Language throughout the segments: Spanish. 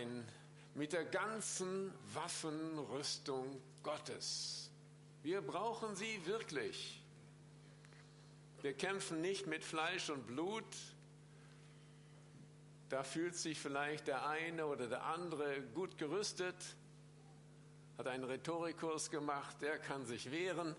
sein mit der ganzen Waffenrüstung Gottes. Wir brauchen sie wirklich. Wir kämpfen nicht mit Fleisch und Blut. Da fühlt sich vielleicht der eine oder der andere gut gerüstet, hat einen Rhetorikkurs gemacht, der kann sich wehren,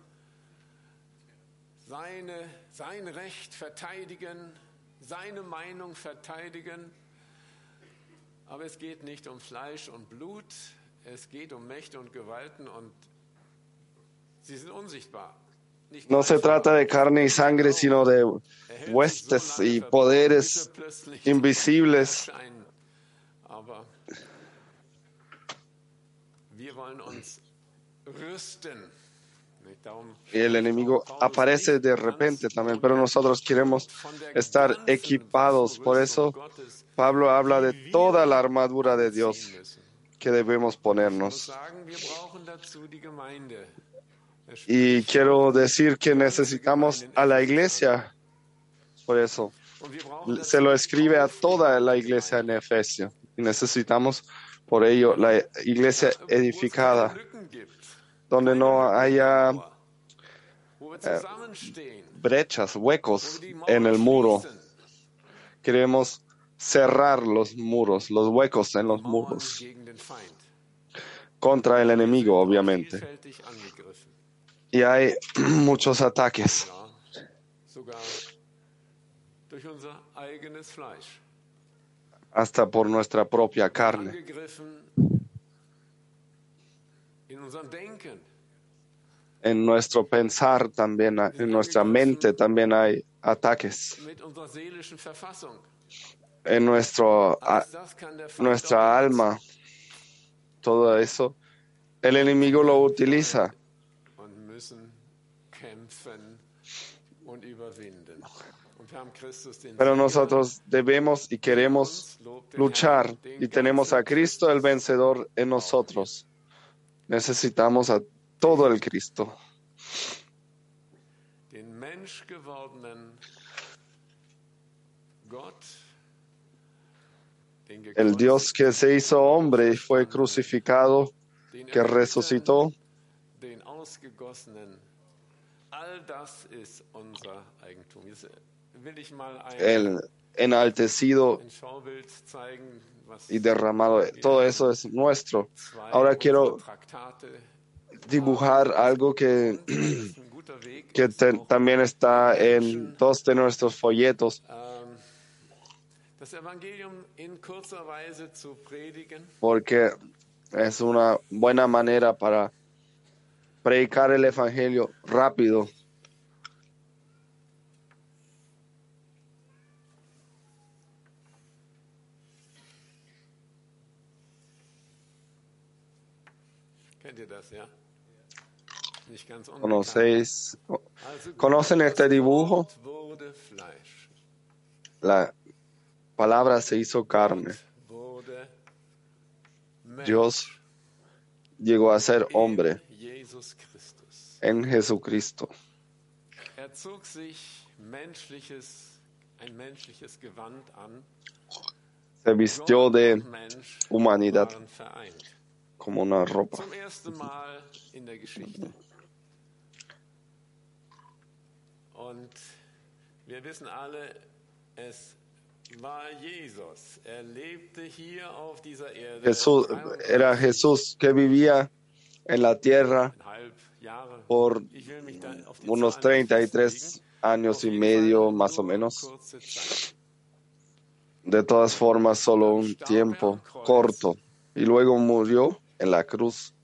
sein Recht verteidigen, seine Meinung verteidigen. Aber es geht nicht um Fleisch und Blut, es geht um Mächte und Gewalten und sie sind unsichtbar. No se trata de carne y sangre, sino de huestes y poderes invisibles. Aber wir wollen uns rüsten. Y el enemigo aparece de repente también, pero nosotros queremos estar equipados. Por eso Pablo habla de toda la armadura de Dios que debemos ponernos. Y quiero decir que necesitamos a la iglesia. Por eso se lo escribe a toda la iglesia en Efesios. Y necesitamos por ello la iglesia edificada, donde no haya brechas, huecos en el muro. Queremos cerrar los muros, los huecos en los muros, contra el enemigo, obviamente. Y hay muchos ataques. Hasta por nuestra propia carne. En nuestro pensar también, en nuestra mente también hay ataques. En nuestra alma, todo eso, el enemigo lo utiliza. Pero nosotros debemos y queremos luchar y tenemos a Cristo el vencedor en nosotros. Necesitamos a todo el Cristo. El Dios que se hizo hombre y fue crucificado, que resucitó. El enaltecido y derramado, todo eso es nuestro. Ahora quiero dibujar algo que también está en 2 de nuestros folletos, porque es una buena manera para predicar el evangelio rápido. ¿Conocen este dibujo? La palabra se hizo carne. Dios llegó a ser hombre en Jesucristo. Se vistió de humanidad como una ropa. Und wir wissen alle, es war Jesus. Er lebte hier auf dieser Erde. Era Jesús que vivía en la tierra por unos 33 años y medio, más o menos. De todas formas, solo un tiempo corto. Y luego murió en la cruz.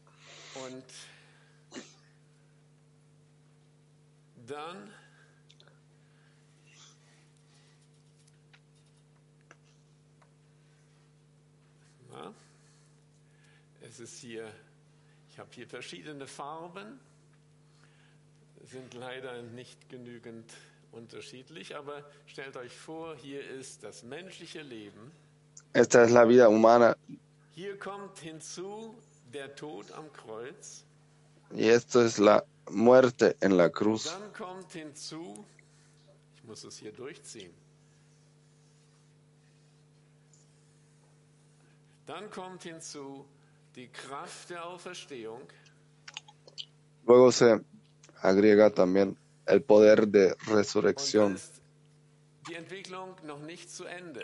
Es ist hier, ich habe hier verschiedene Farben, sind leider nicht genügend unterschiedlich, aber stellt euch vor, hier ist das menschliche Leben. Esta es la vida humana. Hier kommt hinzu der Tod am Kreuz. Y esto es la muerte en la cruz. Dann kommt hinzu, ich muss es hier durchziehen, Dann kommt hinzu die Kraft der Auferstehung. Luego se agrega también el poder de resurrección. Und da ist die Entwicklung noch nicht zu Ende.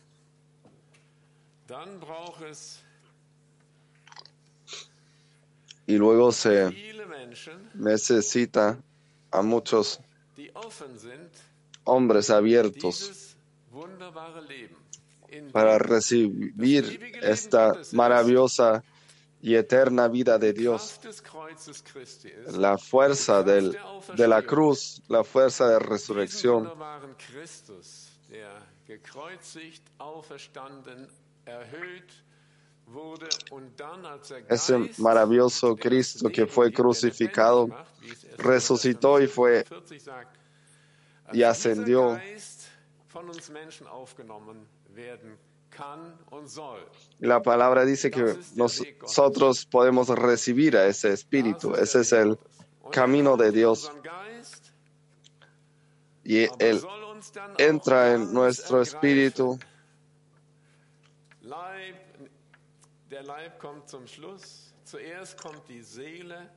Dann braucht es Y luego se viele Menschen, necesita a muchos die offen sind, hombres abiertos dieses wunderbare Leben, in para dem recibir esta maravillosa y eterna vida de die Dios, Kraft des Kreuzes Christi ist, la fuerza die Kraft de der la Auferstehung. cruz, la fuerza de Diesen resurrección. wunderbaren Christus, der gekreuzigt, auferstanden, erhöht wurde und dann als der Ese Geist, maravilloso der das Cristo que Leben fue gibt, der lebendig crucificado, macht, wie es 1. resucitó y fue 40 sagt, y als dieser ascendió. Geist von uns Menschen aufgenommen werden kann und soll. Y la palabra dice que nosotros podemos recibir a ese Espíritu. Das ist Ese der es Weg el Gottes. Und camino er de kommt in Dios. unseren Geist, Y aber Él soll uns dann auch entra en ganz nuestro espíritu. Der Leib kommt zum Schluss. Zuerst kommt die Seele.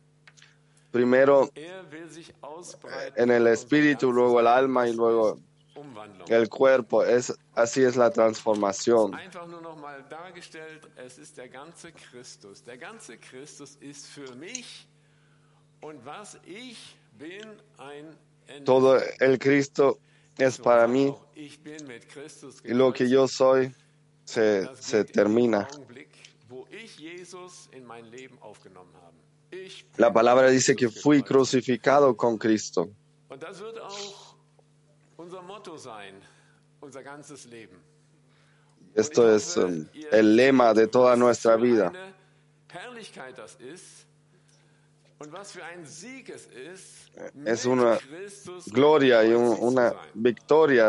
Primero Er will sich ausbreiten en el in unser espíritu, ganzes luego el Leben. alma y Das luego ist Umwandlung. el cuerpo. Así es la transformación. Einfach nur noch mal dargestellt, es ist der ganze Christus. Der ganze Christus ist für mich und was ich bin ein Ende. Todo el Cristo es So para sagt mí auch, ich bin mit Christus y lo que yo soy se Das geht in dem termina. Augenblick, wo ich Jesus in mein Leben aufgenommen habe. Ich bin La palabra mit dice que Christus fui gekreuzigt. crucificado con Cristo. Und das wird auch unser Motto sein, unser ganzes Leben. Esto es el lema de toda nuestra vida. Was für eine Herrlichkeit das ist und was für ein Sieg es ist, Es mit una Christus gloria y gekreuzigt zu una sein. victoria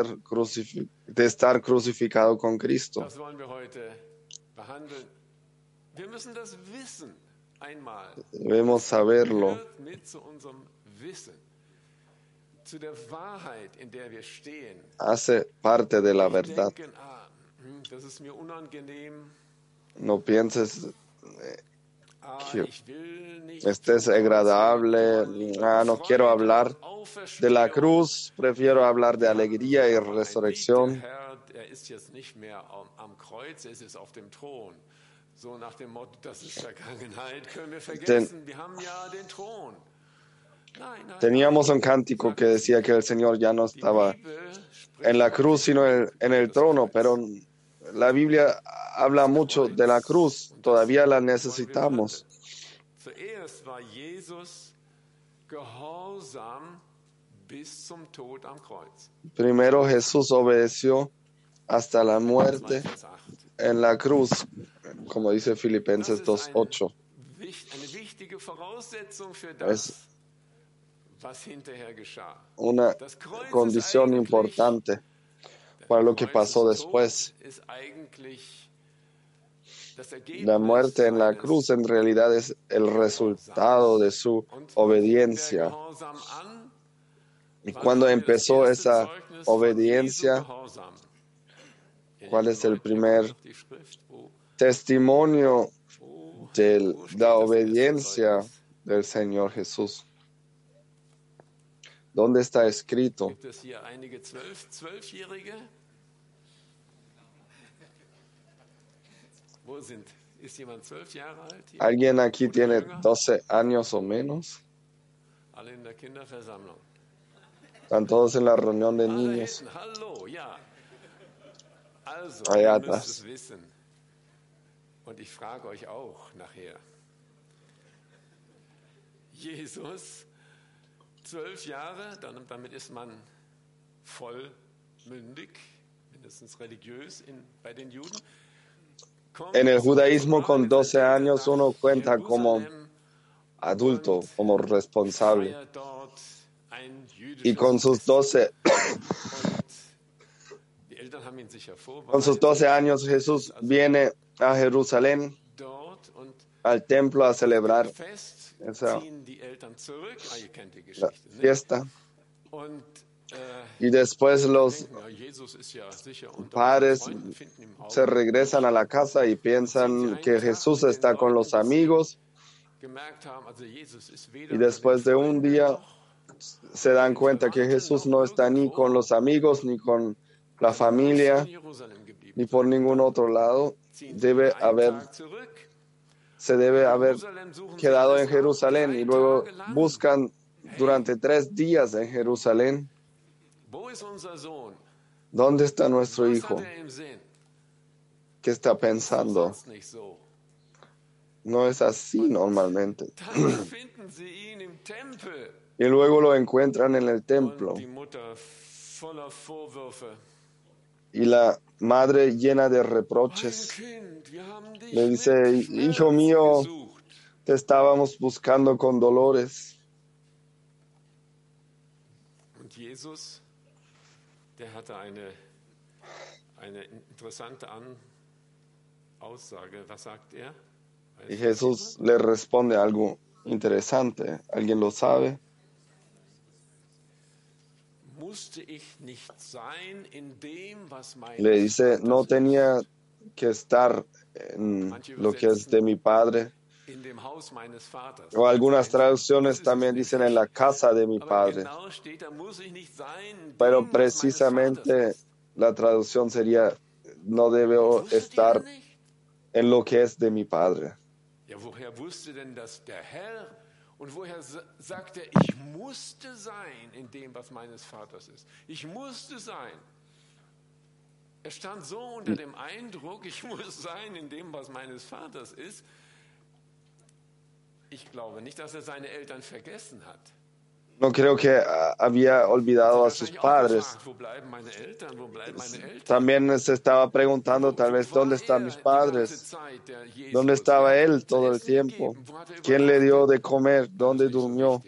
de estar crucificado con Cristo. Das wollen wir heute behandeln. Wir müssen das wissen einmal. Debemos saberlo. Gehört mit zu unserem Wissen, zu der Wahrheit, in der wir stehen. Hace parte de la Nicht verdad. denken, das ist mir unangenehm, No pienses que ich will nicht estés agradable. No quiero hablar de la cruz, prefiero hablar de alegría y resurrección. Der Herr, er ist jetzt nicht mehr am Kreuz, er ist jetzt auf dem Thron. So nach dem Motto, das ist Vergangenheit, können wir vergessen, wir haben ja den Thron. Nein, nein, Teníamos un cántico que decía que el Señor ya no die estaba Bibel spricht en la von cruz, sino en el trono, pero la Biblia habla mucho de la cruz, todavía la necesitamos. Zuerst war Jesus gehorsam bis zum Tod am Kreuz. Primero Jesús obedeció hasta la muerte 2 Vers 8. en la cruz, como dice Das Filipenses ist 2:8. eine wichtige Voraussetzung für das, was hinterher geschah. Una Das Kreuz ist condición eigentlich, importante para lo que pasó después. ist eigentlich das Ergebnis La muerte en la seines cruz en realidad es el resultado de su Und obediencia. der Gehorsam an, Y wann cuando haben wir das empezó erste esa Zeugnis von obediencia, Jesu Gehorsam? ¿cuál es el primer Die Schrift, testimonio de wo la steht das erste obediencia Zeugnis? del Señor Jesús? ¿Dónde está escrito? Gibt es hier einige Zwölfjährige? Wo sind? Ist jemand 12 Jahre alt? Hier? ¿Alguien aquí Oder tiene jünger? 12 años o menos? Alle in der Kinderversammlung. Están todos en la reunión de Alle niños. hinten, hallo, ja. Also, Allá ihr müsst atrás. es wissen. Und ich frage euch auch nachher. Jesus, 12 Jahre, damit ist man vollmündig, mindestens religiös bei den Juden. En el judaísmo, con 12 años, uno cuenta como adulto, como responsable. Y con sus 12 Con sus 12 años Jesús viene a Jerusalén, al templo, a celebrar esa la fiesta. Y después los padres se regresan a la casa y piensan que Jesús está con los amigos. Y después de un día se dan cuenta que Jesús no está ni con los amigos, ni con la familia, ni por ningún otro lado. Se debe haber quedado en Jerusalén y luego buscan durante 3 días en Jerusalén. ¿Dónde está nuestro hijo? ¿Qué está pensando? No es así normalmente. Y luego lo encuentran en el templo. Y la madre llena de reproches le dice: hijo mío, te estábamos buscando con dolores. Und Jesus, der hatte eine interessante Aussage. Was sagt er? Y Jesús le responde algo interesante. ¿Alguien lo sabe? Le dice: no tenía que estar en lo que es de mi Padre. O algunas traducciones también dicen en la casa de mi Padre. Pero precisamente la traducción sería: no debo estar en lo que es de mi Padre. Und woher sagt ich musste sein in dem, was meines Vaters ist? Ich musste sein. Stand so unter dem Eindruck, ich muss sein in dem, was meines Vaters ist. Ich glaube nicht, dass seine Eltern vergessen hat. No creo que había olvidado a sus padres. También se estaba preguntando tal vez: ¿dónde están mis padres? ¿Dónde estaba él todo el tiempo? ¿Quién le dio de comer? ¿Dónde durmió?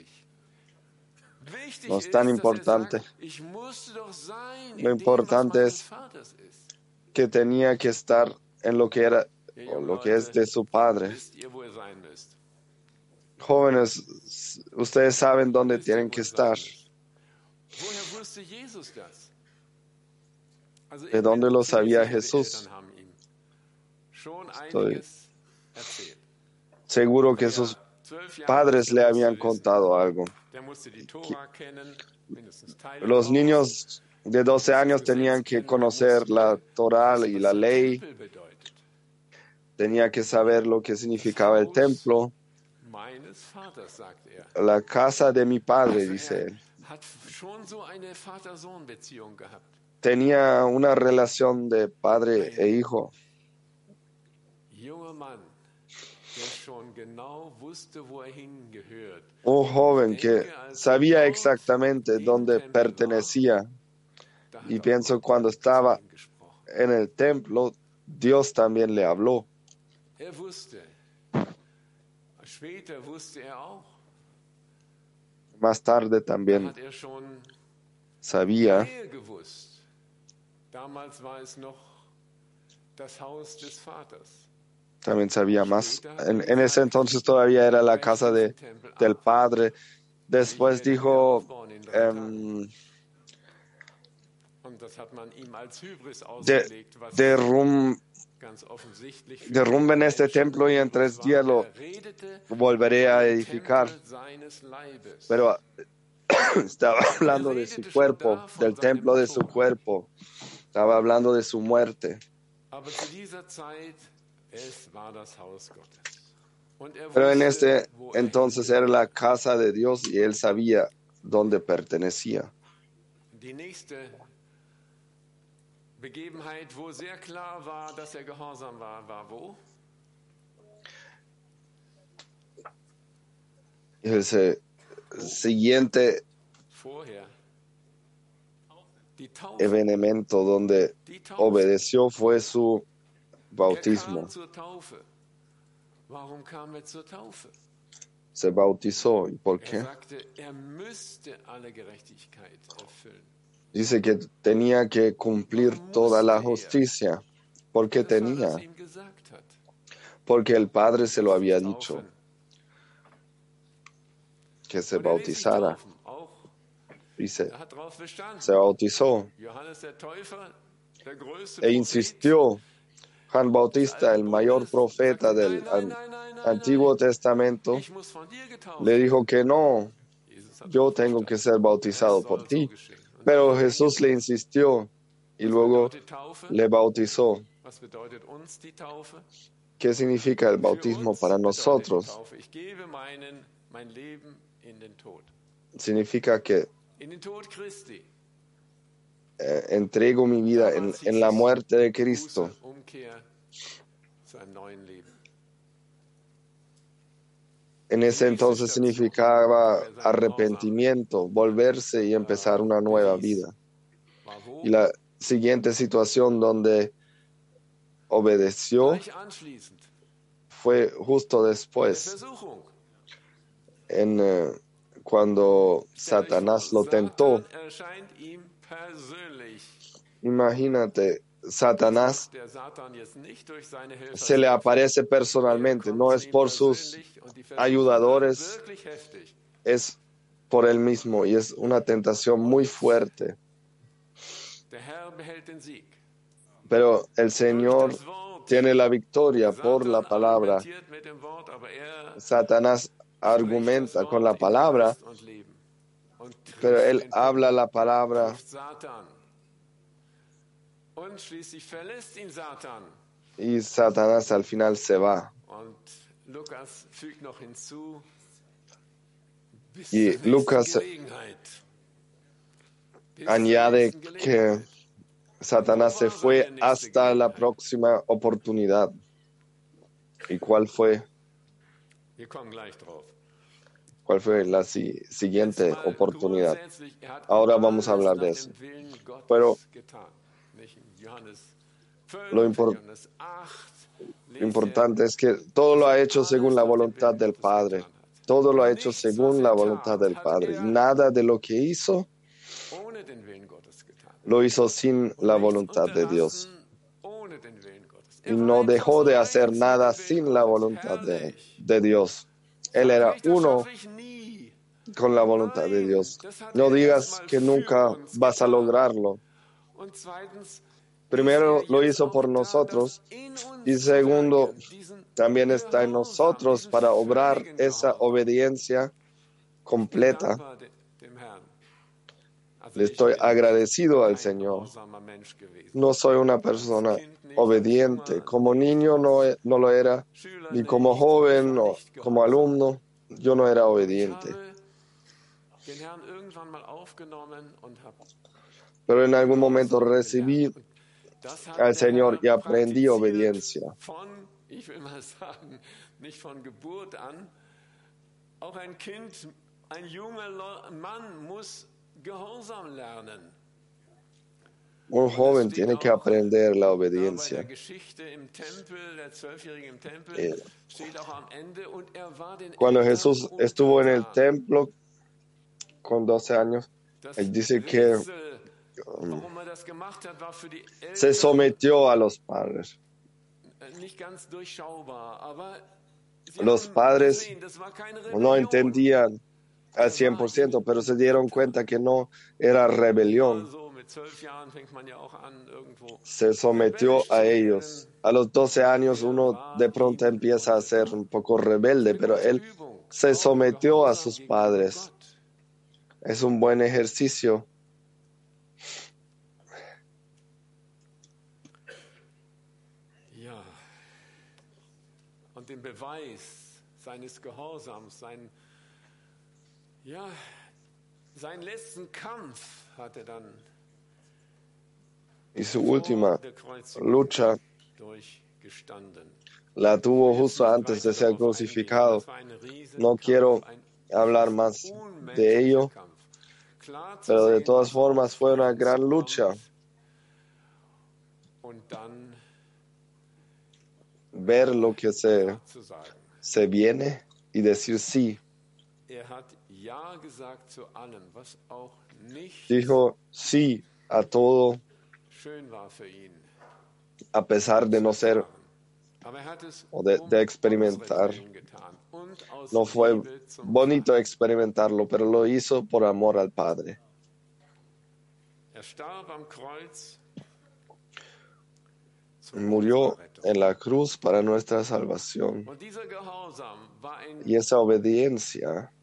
No es tan importante. Lo importante es que tenía que estar en lo que era o lo que es de su padre. Jóvenes, ustedes saben dónde tienen que estar. ¿De dónde lo sabía Jesús? Estoy seguro que sus padres le habían contado algo. Los niños de 12 años tenían que conocer la Torá y la ley. Tenía que saber lo que significaba el templo. La casa de mi padre, dice él. Tenía una relación de padre e hijo. Un joven que sabía exactamente dónde pertenecía. Y pienso, cuando estaba en el templo, Dios también le habló. Más tarde también sabía. También sabía más. En ese entonces todavía era la casa del Padre. Después dijo: derrumben este templo y en 3 días lo volveré a edificar. Pero estaba hablando de su cuerpo, del templo de su cuerpo. Estaba hablando de su muerte. Pero en este entonces era la casa de Dios y él sabía dónde pertenecía. Begebenheit, wo sehr klar war, dass gehorsam war wo? El siguiente evento donde obedeció fue su bautismo. Se bautizó. ¿Y por qué? Dice que tenía que cumplir toda la justicia. ¿Por qué tenía? Porque el Padre se lo había dicho, que se bautizara. y Er hat darauf bestanden. se bautizó Johannes der Täufer, der größte e Prophet insistió. Juan des Bautista, el alten mayor Bundes, profeta sagte, del nein, nein, nein, nein, nein, Antiguo nein. Testamento, Ich muss von dir le getauft werden. dijo que no, Jesus hat yo darauf tengo que bestanden. ser Es bautizado por soll so ti. geschehen. Und dann Pero wurde ihn Jesús le getauft. insistió y Was luego bedeutet Taufe? le bautizó. Was bedeutet uns die Taufe? ¿Qué significa el Für bautismo uns para bedeutet die nosotros? Taufe, ich gebe mein Leben in den Tod. Significa que In den Tod Christi. entrego mi vida Damals en hieß la es muerte de Cristo. Buße, Umkehr zu einem neuen Leben. En ese entonces significaba arrepentimiento, volverse y empezar una nueva vida. War wo? Y la siguiente situación donde obedeció Gleich anschließend. fue justo Bei der después, Versuchung. cuando Stellt euch vor, Satanás lo tentó. Satan erscheint ihm persönlich. Imagínate, Das Satanás macht der Satan jetzt nicht durch seine Helfer se le selbst. aparece Er personalmente, kommt no zu es ihm por sus persönlich und die Versuchung ayudadores, wird wirklich heftig. es por él mismo y es una tentación muy fuerte. Der Herr behält den Sieg. Pero el Durch Señor das Wort. tiene la victoria por la Satan palabra. argumentiert mit dem Wort, aber er Satanás spricht das argumenta con la Wort in palabra, Geist und Leben. Und pero trifft él den habla la palabra trifft Satan. Und schließlich verlässt ihn Satan. y Satanás al final se va. Und Lukas fügt noch hinzu, bis Y zur nächsten Lucas Gelegenheit. Bis zur añade nächsten que Gelegenheit. Satanás se fue hasta la próxima oportunidad. ¿Y cuál fue? Wir kommen gleich drauf. ¿Cuál fue la siguiente Jetzt mal oportunidad? grundsätzlich, er hat Ahora vamos a alles hablar nach de eso. dem Willen Gottes Pero getan. Nicht in Johannes 5, Lo in impor- Johannes 8. Lo importante es que todo lo ha hecho según la voluntad del Padre. Todo lo ha hecho según la voluntad del Padre. Nada de lo que hizo Ohne den Willen Gottes getan. lo hizo sin Und la nichts voluntad de Dios. unterlassen ohne den Willen Gottes. Y Er war no eins dejó zu de eins hacer mit nada dem Willen sin la Gottes. voluntad Herrlich. de Dios. Él Sag era nicht, das uno schaffe ich nie. con la voluntad de Nein, Dios. das hat No er digas erstmal que für nunca uns vas a getan. lograrlo. Und zweitens, Primero ist er lo jetzt hizo auch por da, nosotros das in uns y zu segundo wirken, diesen también está en Gehorsam, nosotros diesen para obrar völligen esa Gehorsam. obediencia Ich bin completa. dankbar dem Herrn. Also Le ich estoy bin agradecido al kein Señor. gehorsamer Mensch gewesen. No soy una Als persona Kind nicht, als obediente. junger Como nicht, niño als no lo era, Schüler ni como nicht. Ich joven war o nicht como gehorsam. alumno. Yo no era Aber ich obediente. habe den Herrn irgendwann mal aufgenommen und habe Pero en algún momento Gehorsam recibí gelernt. Und das hat al der Señor y Herr aprendí praktiziert obediencia. von, ich will mal sagen, nicht von Geburt an. Auch ein Kind, ein junger Mann muss Gehorsam lernen. Un joven tiene que aprender la Da bei der obediencia. Geschichte im Tempel, der Zwölfjährige im Tempel, Eh, steht auch am Ende, und er war den Cuando Eltern Jesús estuvo en el untertan. templo con 12 años, Das él dice que Rätsel, warum er das gemacht hat, war für die se Eltern sometió a los padres. nicht ganz durchschaubar, aber sie Los haben padres gesehen, das war keine no Rebellion. entendían al 100%, pero se dieron cuenta que no era rebelión. Also mit 12 Jahren fängt man ja auch an, irgendwo Se sometió rebellisch zu a werden. ellos. A los 12 años uno de pronto empieza a ser un poco rebelde, pero Gute él Übung, se auch sometió a Gehorsam sus gegenüber padres. Gott. Es un buen ejercicio. Ja. Und den Beweis seines Gehorsams, seinen letzten Kampf hat er dann Y su vor última der Kreuzigung lucha durchgestanden. la tuvo Ich will jetzt justo nicht antes de weiter ser darauf eingehen. crucificado. Das war ein No Riesenkampf, quiero ein hablar más de unmenschlicher ello, Kampf. Klar zu pero de sehen, todas was formas auf fue una uns gran zukommt. lucha. Und dann Ver lo que Ja zu sagen. se viene y decir sí. Er hat Ja gesagt zu allem, was auch nicht Dijo sí a todo, schön war für ihn. a pesar de no ser Aber er hat es o de experimentar. unseren Willen getan und aus No fue Liebe zum bonito experimentarlo, pero lo hizo por amor al Padre. Murió en la cruz para nuestra salvación. Y esa obediencia,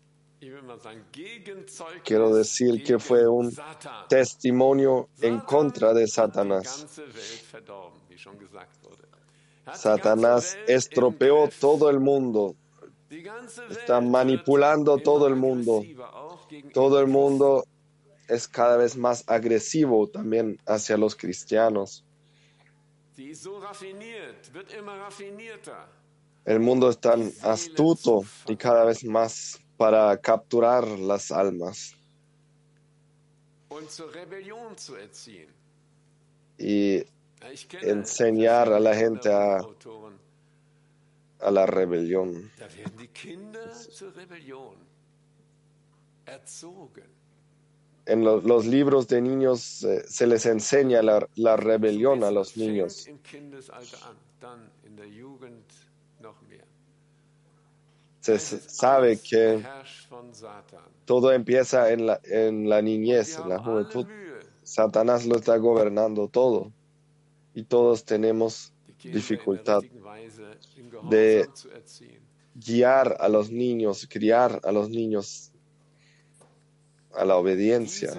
quiero decir que fue un testimonio en contra de Satanás. Satanás estropeó todo el mundo, está manipulando todo el mundo. Todo el mundo es cada vez más agresivo también hacia los cristianos. El mundo es tan astuto y cada vez más para capturar las almas y enseñar a la gente a la rebelión. En los libros de niños se les enseña la rebelión a los niños. Se sabe que todo empieza en la niñez, en la juventud. Satanás lo está gobernando todo y todos tenemos dificultad de guiar a los niños, criar a los niños a la obediencia.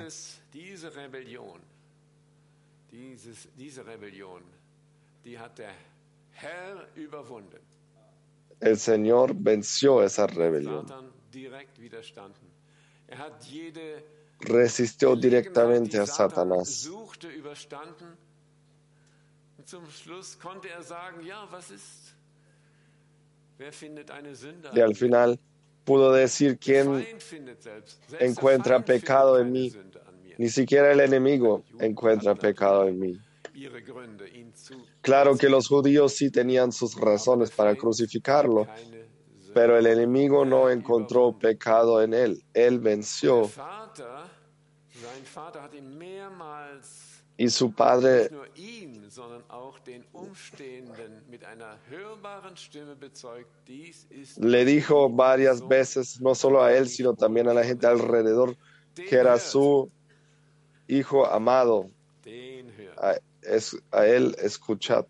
El Señor venció esa rebelión. Resistió directamente a Satanás. Y al final pudo decir: ¿quién encuentra pecado en mí? Ni siquiera el enemigo encuentra pecado en mí. Claro que los judíos sí tenían sus razones para crucificarlo, pero el enemigo no encontró pecado en él. Él venció. Y su padre le dijo varias veces, no solo a él, sino también a la gente alrededor, que era su hijo amado. A él escuchad.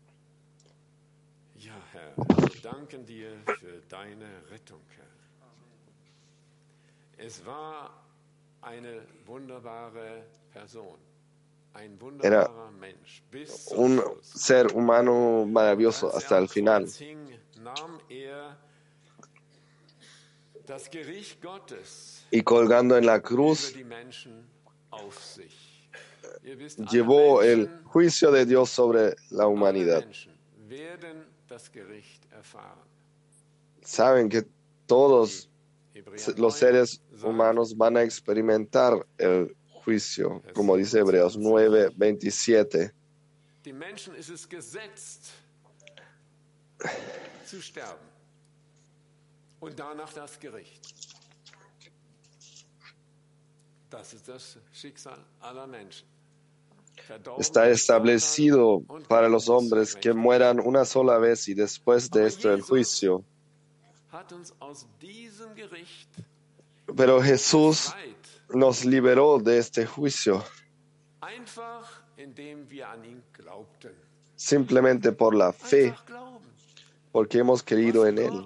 Era un ser humano maravilloso hasta el final. Y colgando en la cruz, llevó el juicio de Dios sobre la humanidad. Saben que todos los seres humanos van a experimentar el juicio, como dice Hebreos 9:27. Está establecido para los hombres que mueran una sola vez y después de esto el juicio. Pero Jesús nos liberó de este juicio simplemente por la fe, porque hemos creído en Él.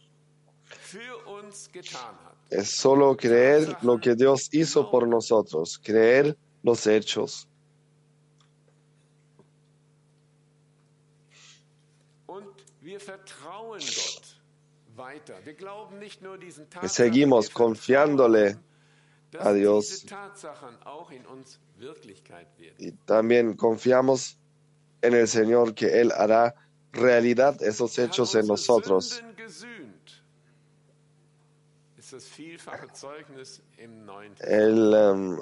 Es solo creer lo que Dios hizo por nosotros, creer los hechos. Y seguimos confiándole a Dios y también confiamos en el Señor que Él hará realidad esos hechos en nosotros. Él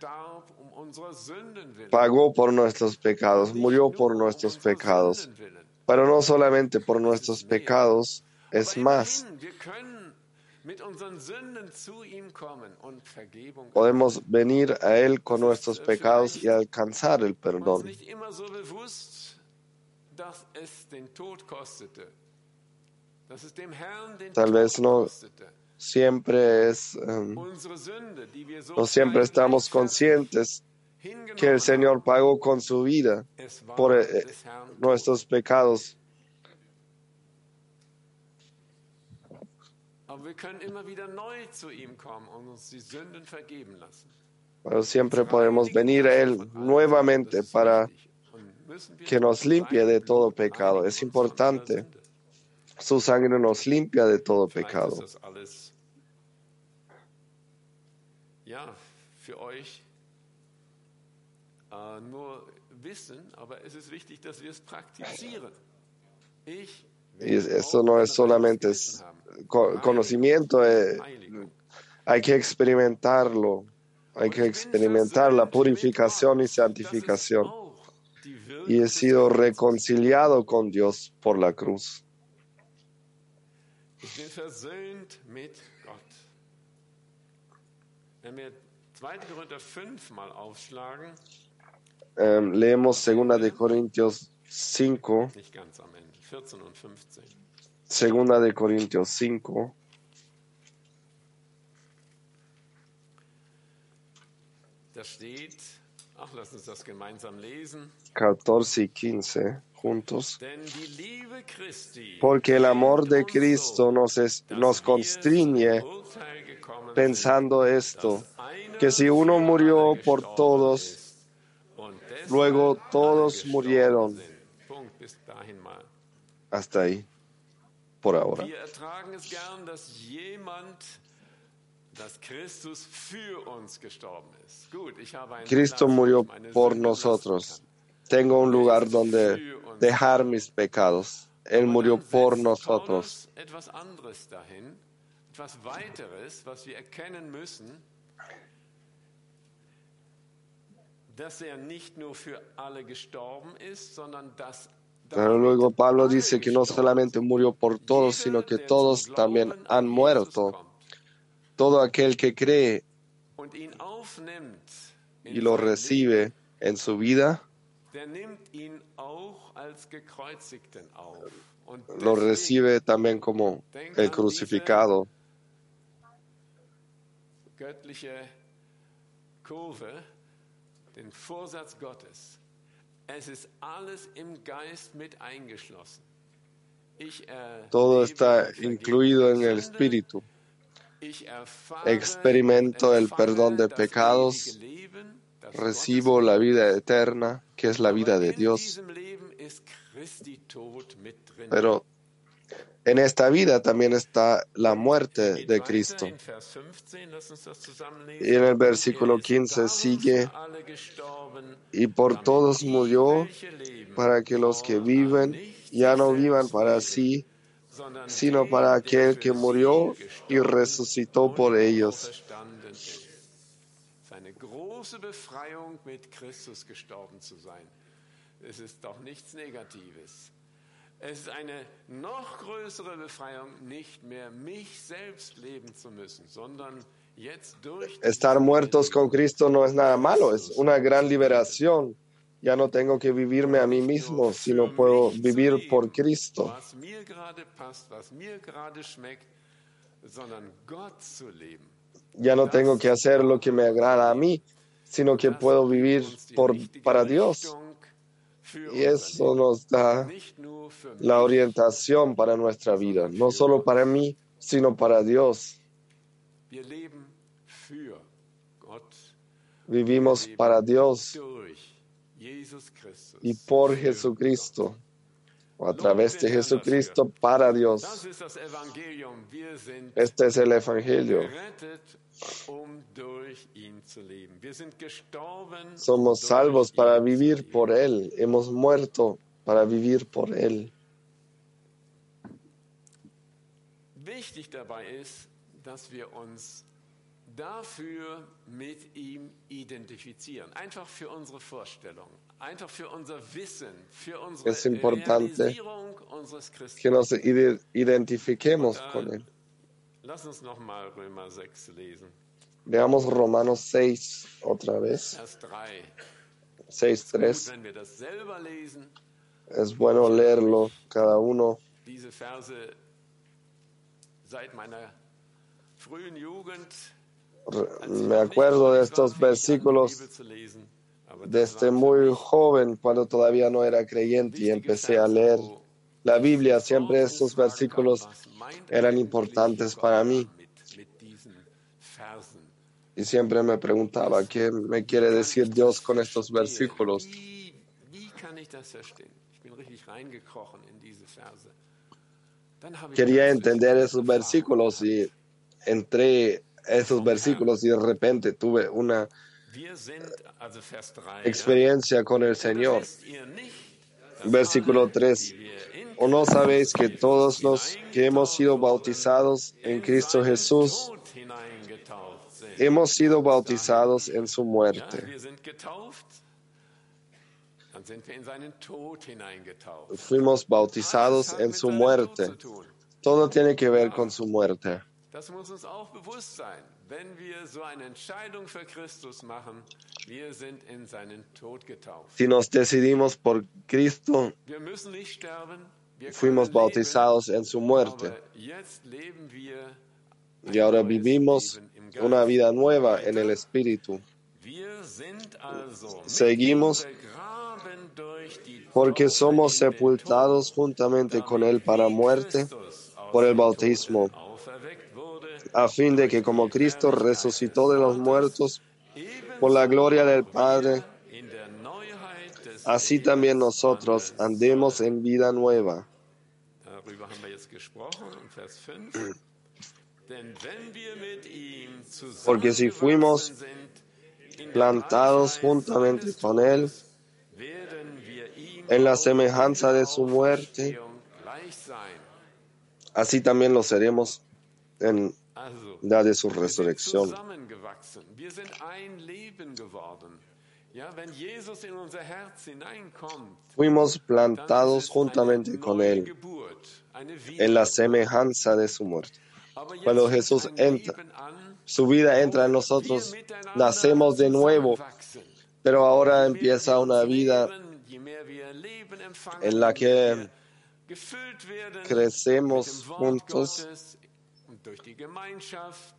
pagó por nuestros pecados, murió por nuestros pecados, pero no solamente por nuestros pecados, es más. Podemos venir a Él con nuestros pecados y alcanzar el perdón. Tal vez no siempre estamos conscientes que el Señor pagó con su vida por nuestros pecados. Pero siempre podemos venir a Él nuevamente para que nos limpie de todo pecado. Es importante. Su sangre nos limpia de todo pecado. Ja, für euch nur Wissen, aber es ist wichtig, dass wir es praktizieren. Y esto no es solamente conocimiento, hay que experimentarlo. Hay que experimentar la purificación y santificación. Y he sido reconciliado con Dios por la cruz. Ich bin versöhnt mit Gott. Wenn wir 2. Korinther 5 mal aufschlagen, leemos 2 de Corintios 5. nicht ganz am Ende, 14 und 15. 2 de Corintios 5. Da steht, lass uns das gemeinsam lesen. 14 y 15 juntos. Denn die Liebe Christi, porque el amor de Cristo nos constriñe pensando esto, que si uno murió por todos, luego todos murieron. Hasta ahí, por ahora. Cristo murió por nosotros. Tengo un lugar donde dejar mis pecados. Él murió por nosotros. Etwas anderes dahin, etwas weiteres, was wir erkennen müssen, dass nicht nur für alle gestorben ist, sondern dass Pero luego Pablo dice que no solamente murió por todos, sino que todos también han muerto. Todo aquel que cree y lo recibe en su vida, lo recibe también como el crucificado. Göttliche Kurve, den Vorsatz Gottes. Es ist alles im Geist mit eingeschlossen. Todo está incluido en el Espíritu. Experimento el perdón de pecados, recibo la vida eterna, que es la vida de Dios. Pero en esta vida también está la muerte de Cristo. Y en el versículo 15 sigue, y por todos murió, para que los que viven ya no vivan para sí, sino para aquel que murió y resucitó por ellos. Eine große Befreiung mit Christus gestorben zu sein. Es ist doch nichts Negatives. Es ist eine noch größere Befreiung, nicht mehr mich selbst leben zu müssen, sondern jetzt durch Estar muertos con Cristo no es nada malo, es una gran liberación. Ya no tengo que vivirme a mí mismo, sino puedo vivir por Cristo. Was mir gerade passt, was mir gerade schmeckt, sondern Gott zu leben. Ya no tengo que hacer lo que me agrada a mí, sino que puedo vivir para Dios. Y eso nos da la orientación para nuestra vida, no solo para mí, sino para Dios. Vivimos para Dios y por Jesucristo, o a través de Jesucristo para Dios. Este es el Evangelio. Somos salvos para vivir por Él. Hemos muerto para vivir por Él. Wichtig dabei ist, dass wir uns dafür mit ihm identifizieren. Einfach für unsere Vorstellung, einfach für unser Wissen, für unsere Realisierung unseres Christentums. Que nos identifiquemos con Él. Lass uns nochmal Römer 6 lesen. Veamos Romanos 6 otra vez. 6:3. Wenn wir das selber lesen, es bueno leerlo cada uno. Diese Verse seit meiner frühen Jugend, me acuerdo de estos versículos desde muy joven, cuando todavía no era creyente y empecé a leer la Biblia, siempre estos versículos eran importantes para mí. Y siempre me preguntaba, ¿qué me quiere decir Dios con estos versículos? Quería entender esos versículos y entré a esos versículos y de repente tuve una experiencia con el Señor. Versículo 3. ¿O no sabéis que todos los que hemos sido bautizados en Cristo Jesús, hemos sido bautizados en su muerte? Fuimos bautizados en su muerte. Todo tiene que ver con su muerte. Das muss uns auch bewusst sein, wenn wir so eine Entscheidung für Christus machen, wir sind in seinen Tod getauft. Si nos decidimos por Cristo, Wir müssen nicht sterben, wir fuimos bautizados en su muerte. aber jetzt leben wir Y ahora vivimos una vida nueva en el Espíritu. Wir sind also Seguimos begraben durch die porque somos sepultados juntamente con Él para muerte por el bautismo, auferweckt wurde, a fin de que como Cristo resucitó de los muertos por la gloria del Padre, in der Neuheit des así también nosotros andemos en vida nueva. Darüber haben wir jetzt gesprochen, in Vers 5. Denn wenn wir mit ihm Porque si fuimos sind, in der plantados Gleichheit juntamente seines con Él Todes, werden wir ihm en la auch semejanza de in su der muerte, Auferstehung gleich sein. así también lo seremos en Also, la de su wir sind resurrección. zusammengewachsen. Wir sind ein Leben geworden. Ja, wenn Jesus in unser Herz hineinkommt, Fuimos dann ist plantados es juntamente eine con neue Él Geburt, eine en la Wiedergeburt. semejanza de su muerte. Aber jetzt Cuando fängt Jesús ein entra, Leben an, su vida entra en wir nosotros, miteinander nacemos de nuevo, zusammenwachsen. pero ahora Je mehr wir empieza una uns vida lehren, je mehr wir Leben empfangen, en la je mehr que wir gefüllt werden crecemos mit dem Wort juntos, Gottes und durch die Gemeinschaft,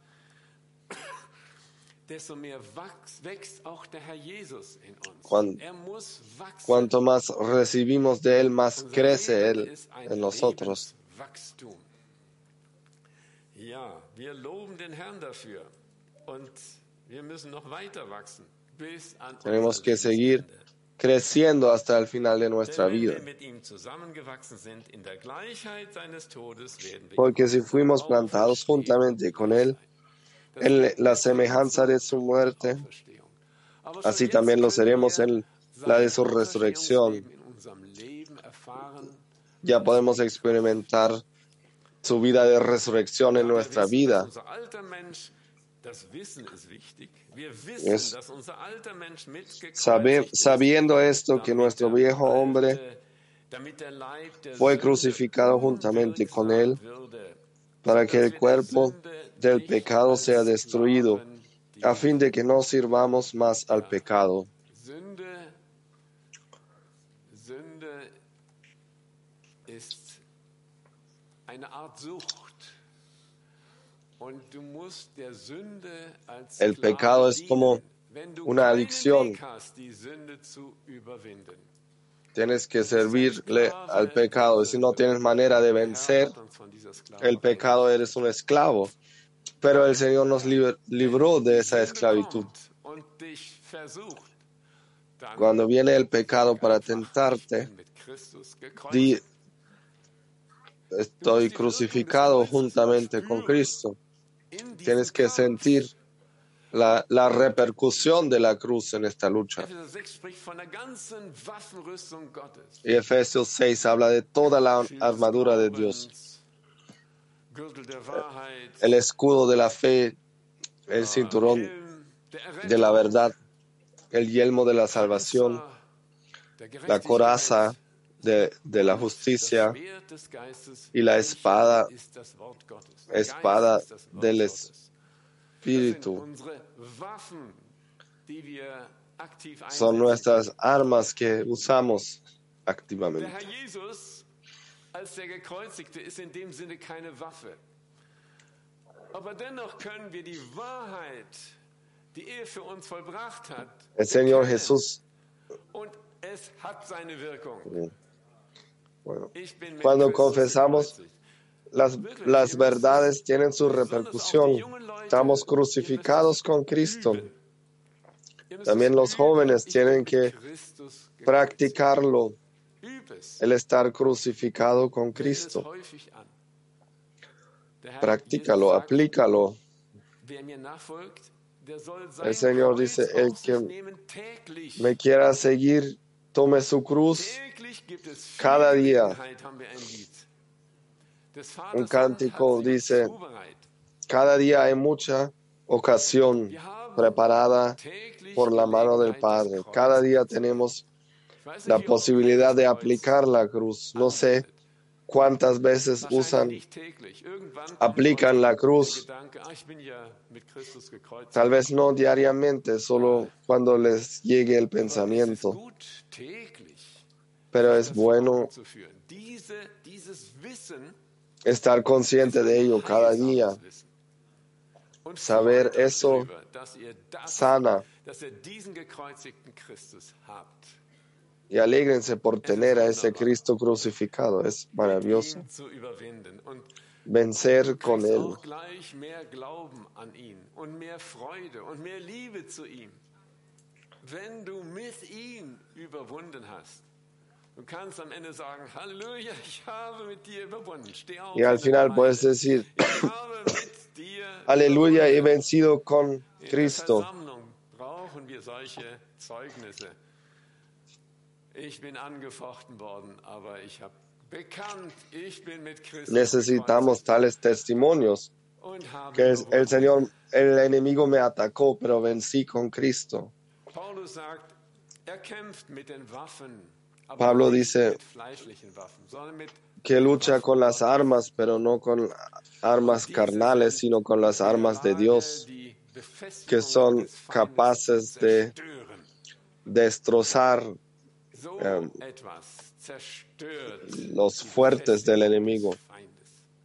desto mehr wächst auch der Herr Jesus in uns. Er muss wachsen. cuanto más recibimos de Él, más Unser crece Leben Él ist ein en nosotros. Lebenswachstum. Ja, wir loben den Herrn dafür und wir müssen noch weiter wachsen bis an Tenemos unser que seguir Lebensende. creciendo hasta el final de nuestra Denn wenn vida. wir mit ihm zusammengewachsen sind in der Gleichheit seines Todes, werden wir Porque ihm si auch fuimos in der plantados Auferstehung juntamente con gleich Él sein. Das en ist la der semejanza de su muerte, Auferstehung. Aber schon así jetzt también lo können seremos wir en la de sein su resurrección. Auferstehungsleben in unserem Leben erfahren. Ya podemos experimentar su vida de resurrección en Ja, wir nuestra wissen, dass vida. unser alter Mensch, das Wissen ist wichtig. Wir wissen, Es dass unser alter Mensch mitgekreuzigt ist, sabiendo esto, que nuestro viejo hombre damit der Leib der fue Sünde crucificado juntamente con Él, unwirksam würde, para sodass que el wir der cuerpo Sünde del nicht pecado als sea destruido, Sklaven a fin de que dienen. no sirvamos más al pecado. Sünde ist eine Art Sucht. Und du musst der Sünde als El pecado es como dienen, wenn du una keinen adicción. Weg hast, die Sünde zu überwinden. Tienes que servirle al pecado. Y si no tienes manera de Der Herr vencer hat uns von dieser el Sklaverei pecado, eres un esclavo. Pero el Señor nos libró de esa Sünde esclavitud. kommt und dich versucht, dann Cuando viene el pecado para einfach, ich tentarte, bin mit Christus gekreuzigt. di, estoy crucificado juntamente con Cristo. In diesem Tienes que Kampf. sentir la repercusión de la cruz en esta lucha. Epheser 6 spricht von der ganzen Waffenrüstung Gottes. Y Efesios 6 habla de toda la armadura de Dios. Gürtel der Wahrheit, El escudo de la fe, el cinturón Helm der Errettung, de la verdad, el yelmo de la salvación, Panzer der la Gerechtigkeit, coraza de la das justicia Schwert des Geistes, y la espada, ist das Wort Gottes. espada Geist ist das Wort del Gottes. Das sind Espíritu. unsere Waffen, die wir aktiv Son einsetzen. nuestras armas que usamos Der activamente. Herr Jesus als der Gekreuzigte ist in dem Sinne keine Waffe. Aber dennoch können wir die Wahrheit, die er für uns vollbracht hat, El Señor bekennen. Jesús Und es hat seine Wirkung. Bueno, Ich bin mit cuando Christus confesamos, gekreuzigt. las verdades tienen su Besonders auch die repercusión. jungen Leute, Estamos ihr müsst crucificados es con Cristo. üben. Ihr müsst También es los üben. jóvenes Ich bin tienen mit que Christus gekreuzigt. practicarlo, Üb es. el estar crucificado con Wende es Cristo. häufig an. Der Herr Jesus Practícalo, sagt, aplícalo. wer mir nachfolgt, der soll El sein Señor Kreuz dice, el auf sich que nehmen täglich. me quiera seguir, tome su cruz Täglich gibt es viel cada día. Gelegenheit, haben wir ein Lied. Des Un Vaters Hand hat cántico sie dice, zubereit. cada día hay mucha ocasión Wir haben preparada täglich por la mano del Gelegenheit, das Padre. Kreuz Cada día anzunehmen. tenemos Ich weiß la nicht, wie oft ihr posibilidad de das Kreuz aplicar la cruz. No sé anwendet. cuántas veces Wahrscheinlich usan, nicht täglich. Irgendwann kommt aplican euch la der cruz. Gedanke, ich bin ja mit Christus gekreuzigt. Tal vez no diariamente, solo cuando les llegue el Aber es ist pensamiento. gut, täglich Pero sich es das vor bueno Augen zu führen. Dieses Wissen estar consciente ist de ein ello cada heilsames día. Wissen. Und Saber freut euch eso darüber, dass ihr sana. dass ihr diesen gekreuzigten Christus habt. Y alégrense por tener a ese Cristo crucificado. Es Mit maravilloso. ihm zu überwinden. Und Vencer du con kriegst Él. auch gleich mehr Glauben an ihn und mehr Freude und mehr Liebe zu ihm. Wenn du mit ihm überwunden hast. Du kannst am Ende sagen, Halleluja, ich habe mit dir überwunden. Steh auf Y al in der final Gemeinde. puedes decir, Ich habe mit dir Aleluya, he überwunden. vencido con In der Cristo. Versammlung brauchen wir solche Zeugnisse. Ich bin angefochten worden, aber ich habe bekannt, ich bin mit Christus Necesitamos gekreuzigt tales testimonios. und habe Que el überwunden. Señor, el enemigo me atacó, pero vencí con Cristo. Paulus sagt, kämpft mit den Waffen, aber Pablo nicht dice mit fleischlichen Waffen, sondern mit que lucha con las armas, pero no con armas carnales, sino con las armas de Dios, die que Befestigung son des Feindes capaces de zerstören. destrozar So etwas zerstört los die fuertes del Befestigung enemigo. des Feindes.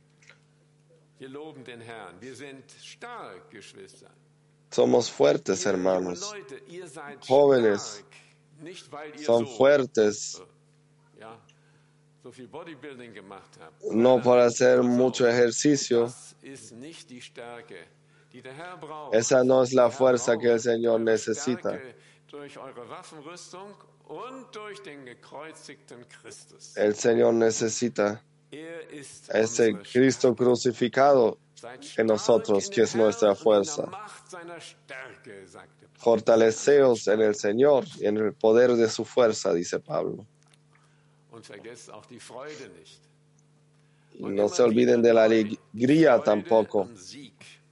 Wir loben den Herrn. Wir sind stark, Geschwister. Somos fuertes, Ihr jungen hermanos. Leute, ihr seid Jóvenes stark. Nicht, weil ihr Son fuertes, ja, so viel Bodybuilding gemacht habt. no por hacer Pass mucho auf. ejercicio. Das ist nicht die Stärke, die der Herr braucht. Esa no es la Der Herr fuerza que el braucht Señor eure necesita. Stärke durch eure Waffenrüstung und durch den gekreuzigten Christus. El Señor necesita Ist ese unsere Cristo Stärke. crucificado Seid stark en nosotros, in que dem es nuestra Herrn und in der fuerza. Macht seiner Stärke, sagte Paulus. Fortaleceos en el Señor y en el poder de su fuerza, dice Pablo. Und vergesst auch die Freude nicht. Y Und no se immer olviden wieder de la neu alegría Freude tampoco, am Sieg.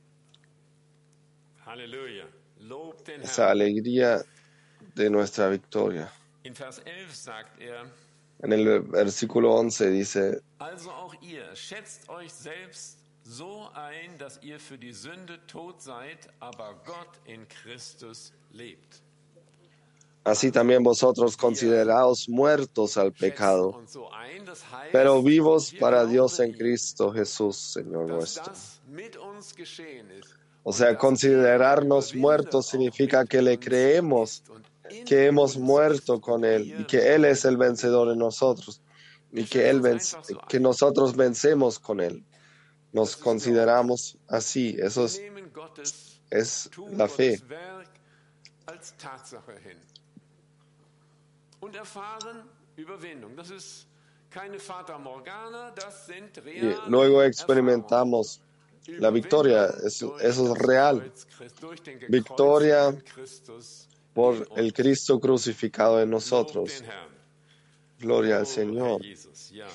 Halleluja. Lobt den esa Herrn. alegría de nuestra victoria. In Vers 11 sagt En el versículo 11 dice, also auch ihr schätzt euch selbst so ein, dass ihr für die Sünde tot seid, aber Gott in Christus lebt. así también vosotros consideraos muertos al Schätzen pecado, uns so ein, das heißt, pero vivos wir para glauben Dios en ihm, Cristo Jesús, Señor dass nuestro. das mit uns geschehen ist. O sea, considerarnos muertos significa que le creemos que hemos muerto con Él y que Él es el vencedor en nosotros y que, que nosotros vencemos con Él. Nos consideramos así, eso es la fe. Als Tatsache hin. Und erfahren Überwindung. Das ist keine Fata Morgana, das sind Y reale luego Erfahrungen. experimentamos la victoria, eso es real. Durch den Victoria gekreuzigten Christus por in el uns. Cristo crucificado en Lob nosotros. den Herrn. Gloria al Oh, Señor. Herr Jesus, ja.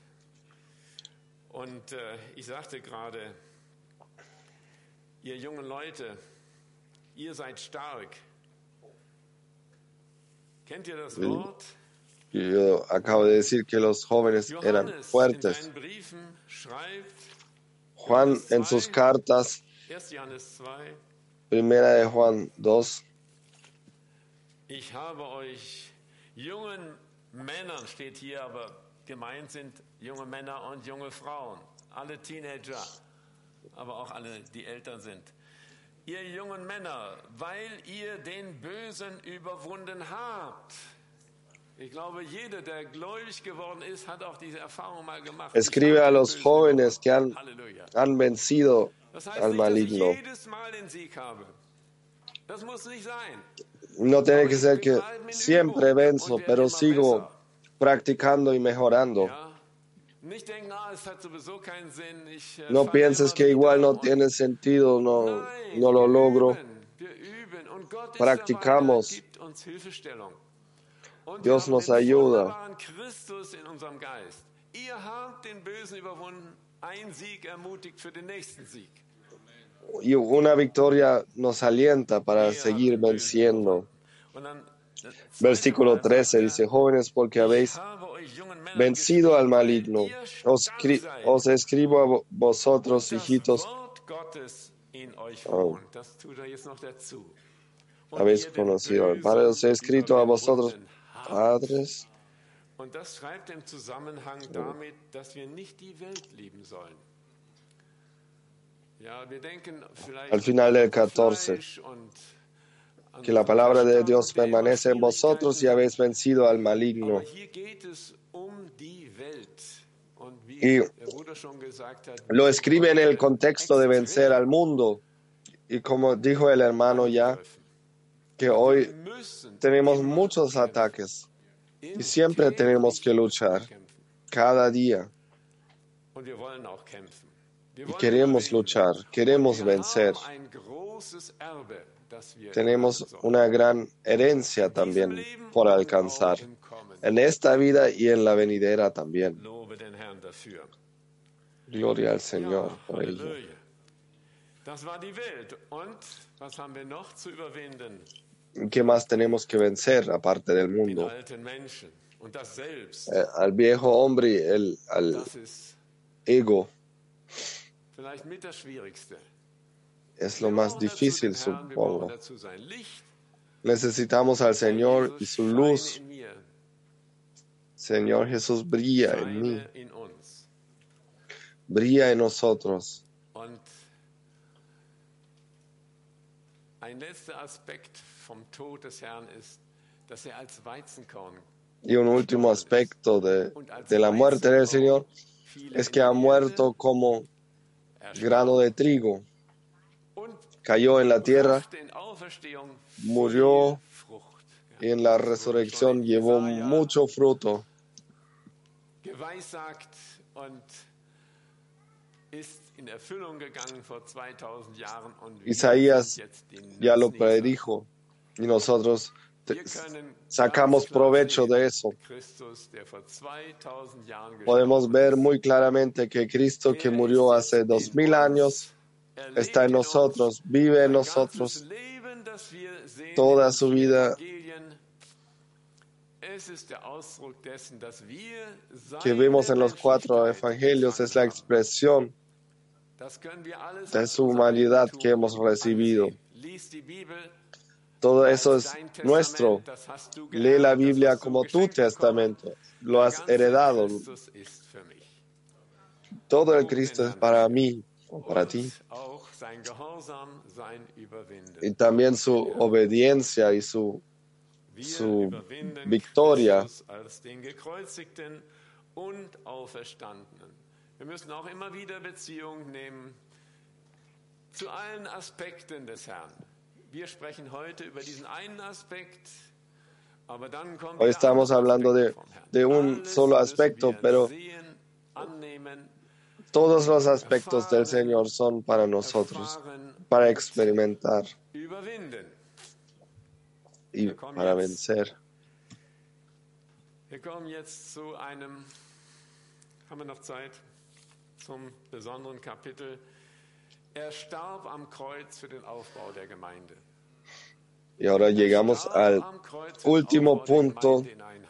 Und ich sagte gerade, ihr jungen Leute, ihr seid stark. Kennt ihr das Wort? Y yo acabo de decir que los jóvenes eran Johannes in fuertes. seinen Briefen schreibt, Juan en sus cartas, 1. Johannes 2, primera de Juan 2, ich habe euch jungen Männern, steht hier, aber gemeint sind junge Männer und junge Frauen, alle Teenager, aber auch alle, die älter sind. Ihr jungen Männer, weil ihr den Bösen überwunden habt. Escribe a los jóvenes que han vencido al maligno. No tiene que ser que siempre venzo, pero sigo practicando y mejorando. No pienses que igual no tiene sentido, no lo logro. Practicamos. Dios nos ayuda. Y una victoria nos alienta para seguir venciendo. Versículo 13 dice, jóvenes, porque habéis vencido al maligno. Os escribo a vosotros, hijitos. Habéis conocido al Padre. Os he escrito a vosotros, padres. Al final del 14, que la palabra de Dios permanece en vosotros y habéis vencido al maligno. Y lo escribe en el contexto de vencer al mundo. Y como dijo el hermano ya, que hoy tenemos muchos ataques y siempre tenemos que luchar, cada día. Y queremos luchar, queremos vencer. Tenemos una gran herencia también por alcanzar, en esta vida y en la venidera también. Gloria al Señor por ello. ¿Qué más tenemos que vencer aparte del mundo? Al viejo hombre y al ego. Es lo más difícil, supongo. Necesitamos al Señor y su luz. Señor Jesús, brilla en mí. Brilla en nosotros. Y un último aspecto de la muerte del Señor es que ha muerto como grano de trigo. Cayó en la tierra, murió y en la resurrección llevó mucho fruto. Isaías ya lo predijo y nosotros sacamos provecho de eso. Podemos ver muy claramente que Cristo, que murió hace 2000 años, está en nosotros, vive en nosotros. Toda su vida que vemos en los 4 evangelios es la expresión de su humanidad que hemos recibido. Todo eso es nuestro. Lee la Biblia como tu testamento. Lo has heredado. Todo el Cristo es para mí o para ti. Y también su obediencia y su victoria. Wir müssen auch immer wieder Beziehung nehmen zu allen Aspekten des Herrn. Wir sprechen heute über diesen einen Aspekt, aber dann kommen Hoy estamos hablando de un solo aspecto, pero todos los aspectos del Señor son para nosotros, para experimentar y para vencer. Wir kommen jetzt zu einem, haben wir noch Zeit? Zum besonderen Kapitel. Starb am Kreuz für den Aufbau der Gemeinde. Y ahora llegamos al último punto,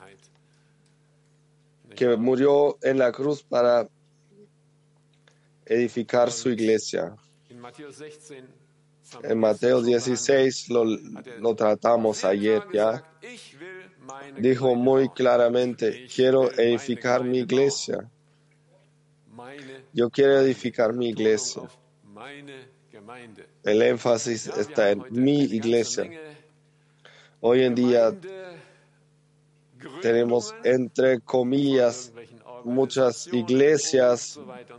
que murió en la cruz para edificar su iglesia. En Mateo 16 lo tratamos ayer ya. Dijo muy claramente, quiero edificar mi iglesia. Yo quiero edificar mi iglesia. El énfasis está en mi iglesia. Hoy en día tenemos, entre comillas, muchas iglesias.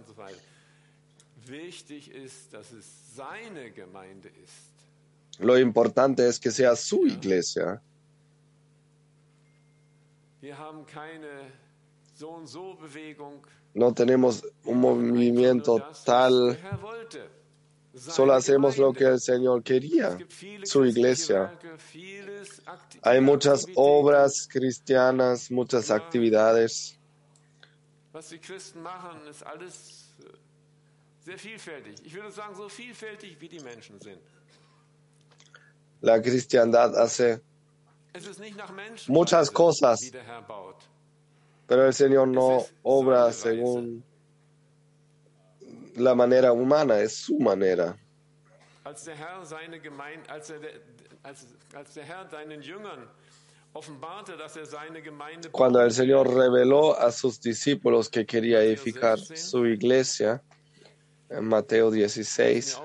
Lo importante es que sea su iglesia. No tenemos un movimiento tal, solo hacemos lo que el Señor quería, su iglesia. Hay muchas obras cristianas, muchas actividades. Was die Christen machen, ist alles sehr vielfältig. Ich würde sagen, so vielfältig wie die Menschen sind. La cristiandad hace muchas cosas, pero el Señor no obra según la manera humana, es su manera. Als der Herr seinen Jüngern offenbarte, dass seine Gemeinde Cuando el Señor reveló a sus discípulos que quería edificar su iglesia, en Mateo 16,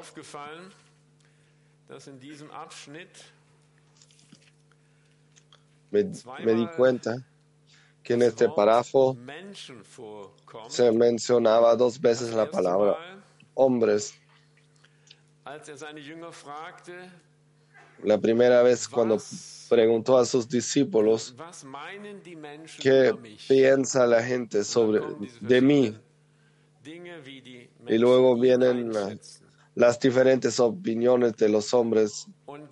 me di cuenta que en este párrafo se mencionaba 2 veces la palabra hombres. La primera vez cuando preguntó a sus discípulos qué piensa la gente de mí, y luego vienen las diferentes opiniones de los hombres.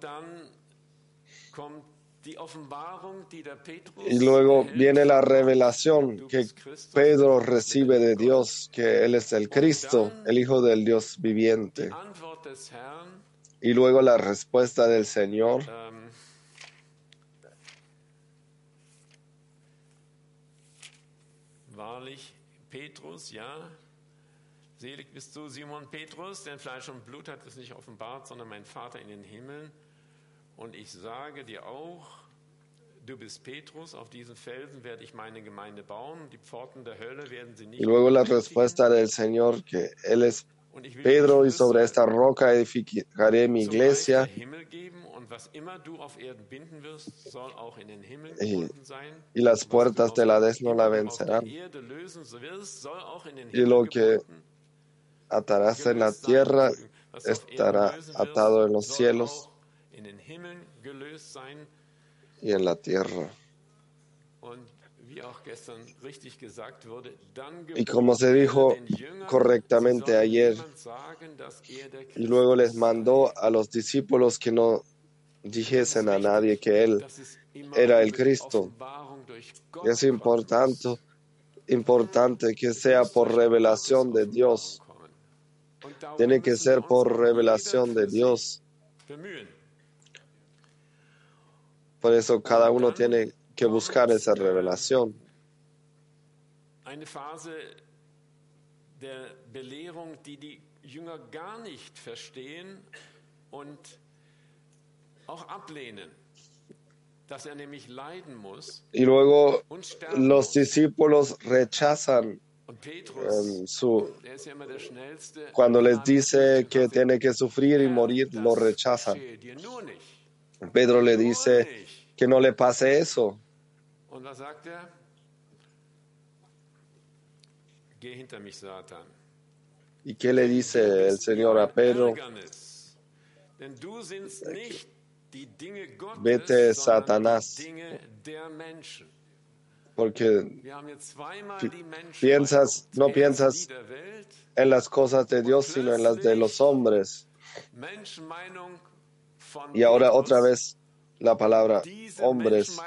Y luego viene la revelación que Pedro recibe de Dios, que Él es el Cristo, el Hijo del Dios viviente. Y luego la respuesta del Señor. Wahrlich, Petrus, ja. Selig bist du, Simon Petrus, denn Fleisch und Blut hat es nicht offenbart, sondern mein Vater in den Himmeln. Und ich sage dir auch, du bist Petrus, auf diesen Felsen werde ich meine Gemeinde bauen, die Pforten der Hölle werden sie nicht. Y luego la respuesta del Señor, que Él es Pedro, y sobre esta roca edificaré mi iglesia. Y las puertas del Hades no la vencerán. Y lo que atarás en la tierra estará atado en los cielos y en la tierra. Y como se dijo correctamente ayer, y luego les mandó a los discípulos que no dijesen a nadie que Él era el Cristo. Es importante que sea por revelación de Dios. Tiene que ser por revelación de Dios. Por eso cada uno tiene que buscar esa revelación. Eine Phase der Belehrung, die Jünger gar nicht verstehen und auch ablehnen, dass nämlich leiden muss. Y luego los discípulos rechazan cuando les dice que tiene que sufrir y morir, lo rechazan. Pedro le dice que no le pase eso. ¿Y qué le dice el Señor a Pedro? Vete, Satanás, porque no piensas en las cosas de Dios, sino en las de los hombres. Y ahora otra vez la palabra hombres.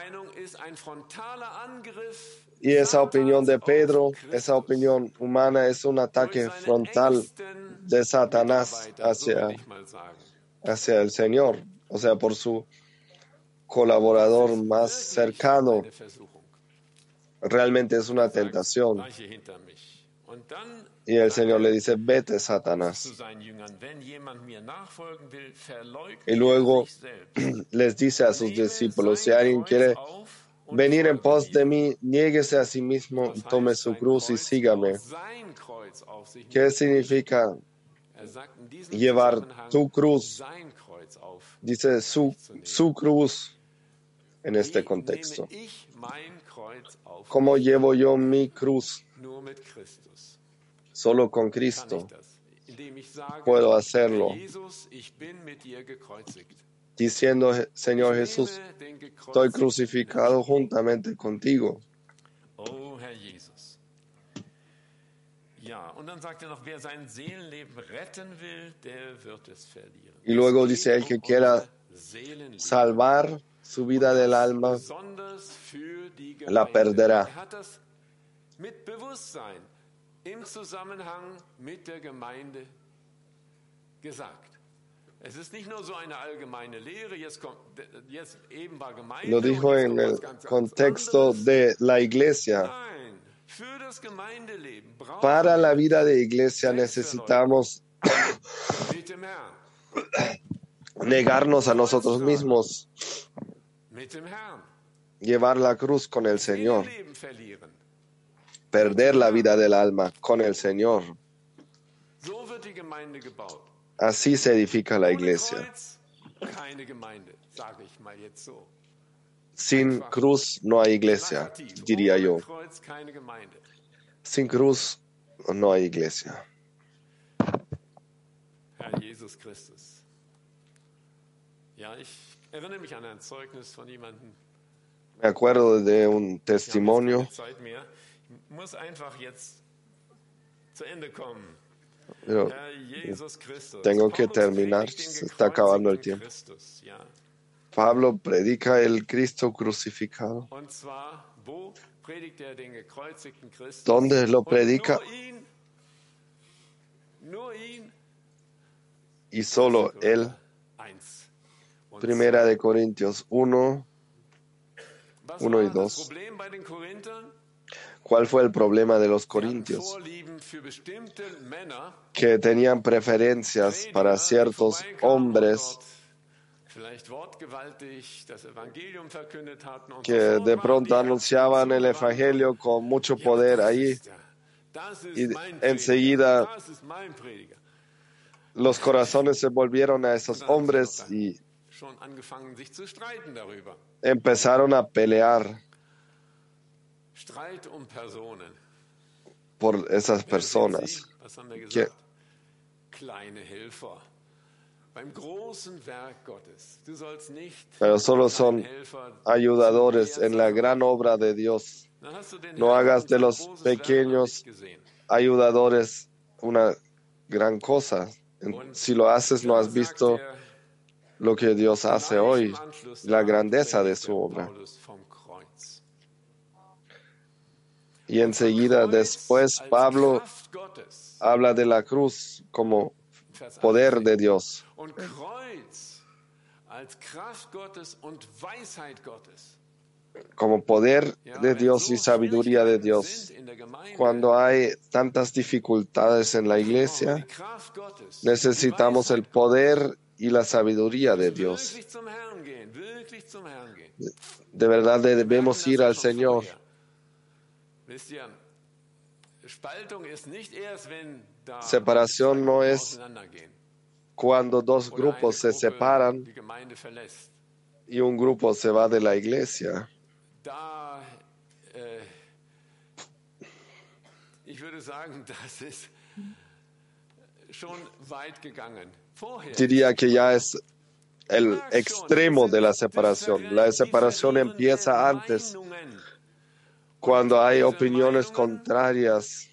Y esa opinión de Pedro, esa opinión humana, es un ataque frontal de Satanás hacia el Señor, o sea, por su colaborador más cercano. Realmente es una tentación. Y el Señor le dice, vete, Satanás. Y luego les dice a sus discípulos, si alguien quiere venir en pos de mí, niéguese a sí mismo, tome su cruz y sígame. ¿Qué significa llevar tu cruz? Dice su cruz en este contexto. ¿Cómo llevo yo mi cruz? Solo con Cristo puedo hacerlo. Diciendo, Señor Jesús, estoy crucificado juntamente contigo. Oh, Herr Jesus. Ja, und dann sagt noch, wer sein Seelenleben retten will, der wird es verlieren. Y luego dice, el que quiera salvar su vida del alma, la perderá. Hat das mit Bewusstsein im Zusammenhang mit der Gemeinde gesagt. Es ist nicht nur so eine allgemeine Lehre, jetzt eben war Gemeinde. Lo dijo en el contexto de la iglesia. Nein, für das Gemeindeleben brauchen Para la vida de iglesia necesitamos mit dem Herrn, negarnos a nosotros mismos, mit dem Herrn, llevar la cruz con el Señor, Seelenleben verlieren. perder la vida del alma con el Señor. So wird die Gemeinde gebaut. Así se edifica la Ohne iglesia. Kreuz keine Gemeinde, sage ich mal jetzt so. Sin cruz no hay iglesia, Plakativ. diría Ohne yo. Kreuz keine Gemeinde. Sin cruz no hay iglesia. Herr Jesus Christus. Ja, ich erinnere mich an ein Zeugnis von jemandem. Me acuerdo de un Ich habe jetzt testimonio. keine Zeit mehr. Ich muss einfach jetzt zu Ende kommen. Pero Herr Jesus Christus. tengo que Paulus terminar, predigt den se está acabando el gekreuzigten tiempo. Christus, ja. Pablo predica el Cristo crucificado. Und zwar, wo predigt er den gekreuzigten Christus? ¿Dónde lo Und predica? Nur ihn, Y solo él. 1. Und Primera de Corintios 1. was 1 y war das 2. Problem bei den Korinthern? ¿Cuál fue el problema de los Sie hatten corintios? Vorlieben für bestimmte Männer, Que tenían preferencias para ciertos hombres vielleicht wortgewaltig das Evangelium verkündet hatten und que sofort de waren pronto die Herzen anunciaban el zugewandt Evangelio con mucho und, poder das ahí. ist er. Das ist Y mein enseguida Prediger. Das ist mein Prediger. los corazones se volvieron a esos Und dann haben sie hombres doch dann y schon angefangen, sich zu streiten darüber. empezaron a pelear Streit um Personen. por esas Wer sind personas. sie? Was haben wir Que- gesagt? Kleine Helfer. Beim großen Werk Gottes. Du sollst nicht Pero solo als ein son Helfer ayudadores zu en la sein. gran obra de Dios. Dann hast du den No Herrn hagas und de sein los großes Werk noch pequeños nicht gesehen. ayudadores una gran cosa. Si lo haces, no Dann has sagt visto er, lo que Dios hace gleich hoy, im Anschluss la daran grandeza de predigt su der obra. Paulus vom Kreuz. Y enseguida después Pablo Kraft Gottes. habla de la cruz como Vers poder 18. de Dios, Und Kreuz als Kraft Gottes und Weisheit Gottes. como poder Ja, de wenn Dios so y sabiduría de Schwierigkeiten Dios. sind in der Gemeinde, Cuando hay tantas dificultades en la brauchen wir iglesia, die Kraft Gottes, necesitamos die el Weisheit poder y la sabiduría de Gottes. Dios. Wirklich zum Herrn gehen, wirklich zum Herrn gehen. De verdad Wir debemos merken das ir ja al schon Señor. vorher. Wisst ihr, Spaltung ist nicht erst, wenn da Separación zwei no Gruppen es auseinandergehen cuando dos oder grupos se eine Gruppe separan die Gemeinde verlässt. y un grupo se va de la iglesia. Da, ich würde sagen, das ist schon weit gegangen. Vorher Diría que ya es el extremo de la separación. La separación empieza antes, cuando hay opiniones contrarias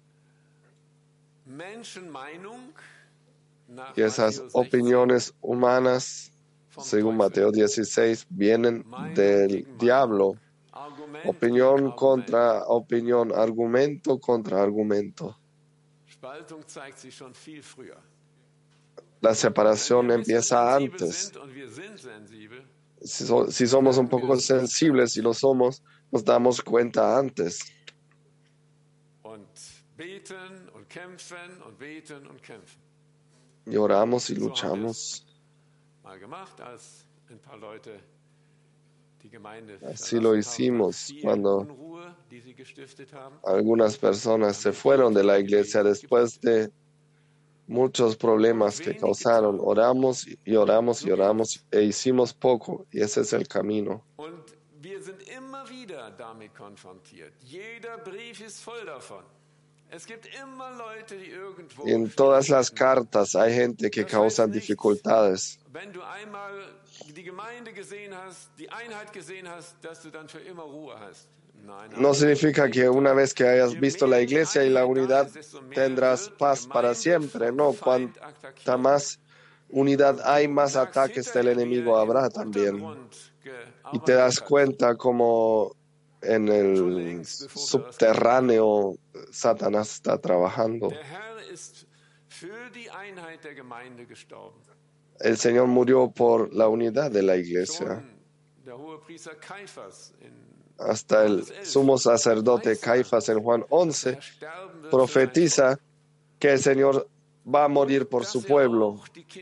Menschenmeinung nach y esas Matthäus 16, opiniones humanas, según Mateo 16, vienen del diablo. Argument Opinión gegen contra opinión, argumento contra argumento. Spaltung zeigt sich schon viel früher. La separación Wenn wir ein bisschen empieza sensibel antes. sind und wir sind sensibel, Si somos un poco sensibles y lo somos, nos damos cuenta antes. und beten und kämpfen und beten und kämpfen. Y oramos y So haben wir luchamos. es mal gemacht, als ein paar Leute die Gemeinde Así lo verlassen hicimos haben, viel cuando Unruhe, die sie gestiftet haben. algunas personas se fueron de la iglesia después de muchos problemas que causaron. Oramos y oramos y oramos e hicimos poco. Y ese es el camino. Und wir sind immer immer wieder damit konfrontiert. Jeder Brief ist voll davon. Es gibt immer Leute, die irgendwo Y en todas las Schwierigkeiten haben. cartas hay gente que Das heißt causan nicht, dificultades. wenn du einmal die Gemeinde gesehen hast, die Einheit gesehen hast, dass du dann für immer Ruhe hast. Nein, No nein. significa que una vez que hayas visto la iglesia y la unidad tendrás paz para siempre. No, cuanta más unidad hay, más ataques del enemigo habrá también. Y te das cuenta como en el subterráneo Satanás está trabajando. Der Herr ist für die Einheit der Gemeinde gestorben. El Señor murió por la unidad de la iglesia. Schon der Hohepriester Kaiphas in Hasta el sumo sacerdote Caifás en Juan 11 profetiza que el Señor va a morir por su pueblo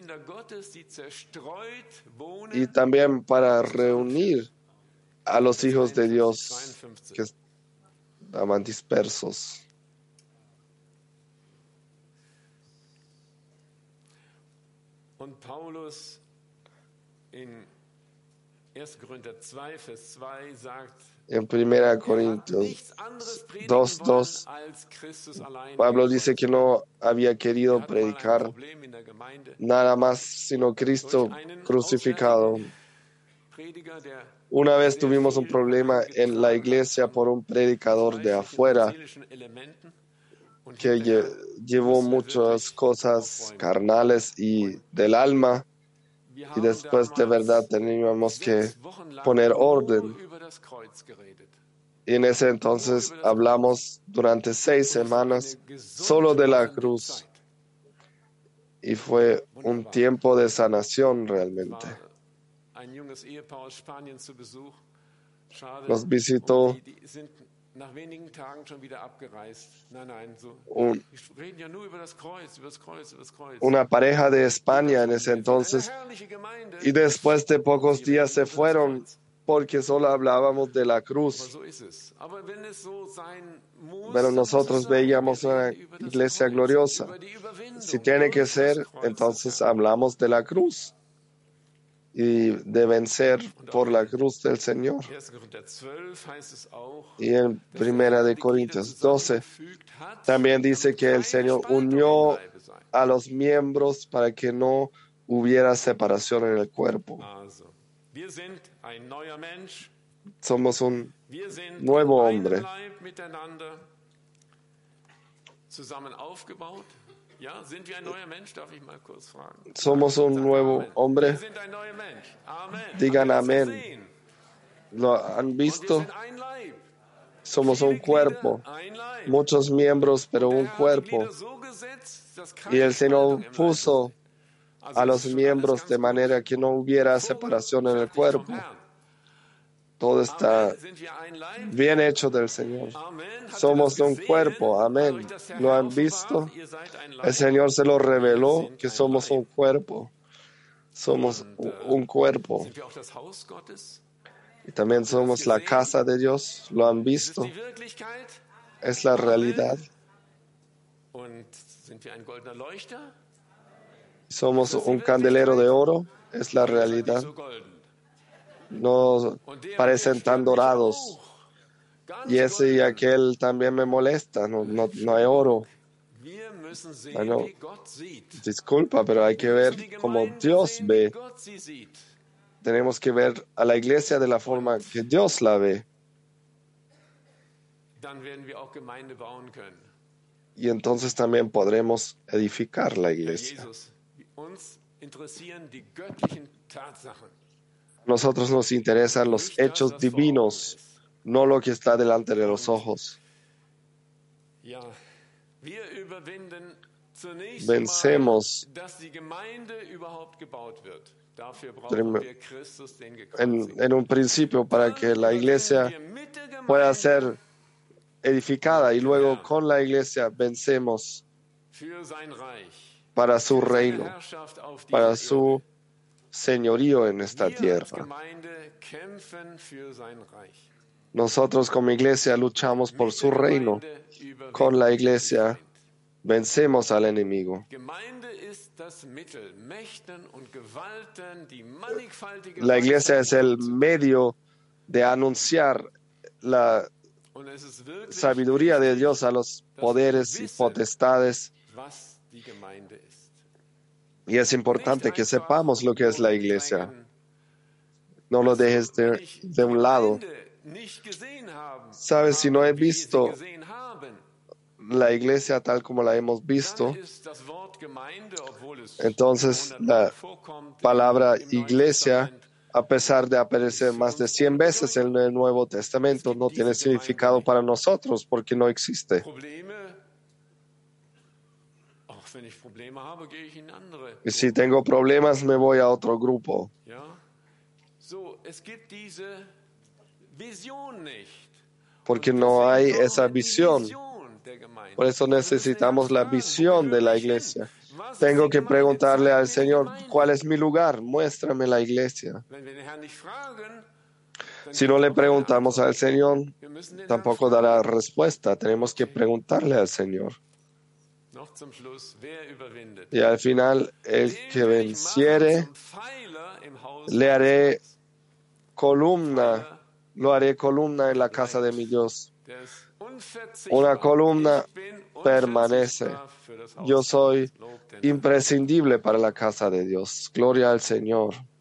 y también para reunir a los hijos de Dios que estaban dispersos. Und Paulus in 1. Korinther 2, Vers 2 sagt, En 1 Corintios 2:2, Pablo dice que no había querido predicar nada más sino Cristo crucificado. Una vez tuvimos un problema en la iglesia por un predicador de afuera que llevó muchas cosas carnales y del alma, y después de verdad teníamos que poner orden. Y en ese entonces hablamos durante 6 semanas solo de la cruz. Y fue un tiempo de sanación realmente. Nos visitó una pareja de España en ese entonces, y después de pocos días se fueron porque solo hablábamos de la cruz. Pero nosotros veíamos una iglesia gloriosa. Si tiene que ser, entonces hablamos de la cruz y de vencer por la cruz del Señor. Y en 1 Corintios 12 también dice que el Señor unió a los miembros para que no hubiera separación en el cuerpo. Somos un nuevo hombre. Somos un nuevo hombre. Digan amén. ¿Lo han visto? Somos un cuerpo. Muchos miembros, pero un cuerpo. Y el Señor puso a los miembros de manera que no hubiera separación en el cuerpo. Todo está bien hecho del Señor. Somos un cuerpo. Amén. ¿Lo han visto? El Señor se lo reveló que somos un cuerpo. Somos un cuerpo. Y también somos la casa de Dios. ¿Lo han visto? Es la realidad. Somos un candelero de oro. Es la realidad. No parecen tan dorados. Y ese y aquel también me molesta. No hay oro. Bueno, disculpa, pero hay que ver como Dios ve. Tenemos que ver a la iglesia de la forma que Dios la ve. Y entonces también podremos edificar la iglesia. A nosotros nos interesan los hechos divinos, no lo que está delante de los ojos. Vencemos en un principio para que la iglesia pueda ser edificada, y luego con la iglesia vencemos para su reino, para su señorío en esta tierra. Nosotros como iglesia luchamos por su reino. Con la iglesia vencemos al enemigo. La iglesia es el medio de anunciar la Und es ist wirklich sabiduría de Dios a los dass wir poderes y wissen, potestades. was die Gemeinde ist. Y es Nicht importante que einfach sepamos lo que es nur la iglesia. wegdrängen. No lo Weißt du, dejes wenn ich de die un lado. Gemeinde nicht gesehen Sabes, si no he wie wir sie visto gesehen haben, la iglesia tal como la hemos dann visto, ist das Wort Gemeinde, obwohl es entonces über 100 la Mal vorkommt palabra im Neuen iglesia, Testament, a pesar de aparecer ist für más de uns 100 ohne veces en Bedeutung. el Nuevo Es Testamento, gibt no tiene diese Gemeinde significado nicht. para nosotros porque no existe. Probleme, auch wenn ich Probleme habe, gehe ich in andere Y si Gruppen. tengo problemas, me voy a otro grupo. Ja? So, es gibt diese Vision nicht. Porque Und no hay deswegen esa brauchen wir die visión. Vision der Gemeinde. Por eso Und wir müssen den Herrn necesitamos la fragen, wo visión de gehöre la ich hin? iglesia. Was ist Tengo die que Gemeinde? preguntarle Zeig al mir die Señor, Gemeinde. ¿cuál es mi lugar? Muéstrame la iglesia. Wenn wir den Herrn nicht fragen, dann Si gibt no er le auch keine preguntamos al Antwort. Señor, Wir müssen den Herrn tampoco dará fragen. respuesta. Tenemos que preguntarle al Señor. Noch zum Schluss, wer überwindet? Y al final, el que Den will ich machen venciere, zum Pfeiler im Haus le meines haré Gottes. columna, Pfeiler, lo haré columna en la casa de mi Dios. der ist unverzichtbar. Una columna Ich bin permanece. unverzichtbar für das Haus Yo soy Gottes. Lob den Herrn. imprescindible para la casa de Dios. Gloria al Señor.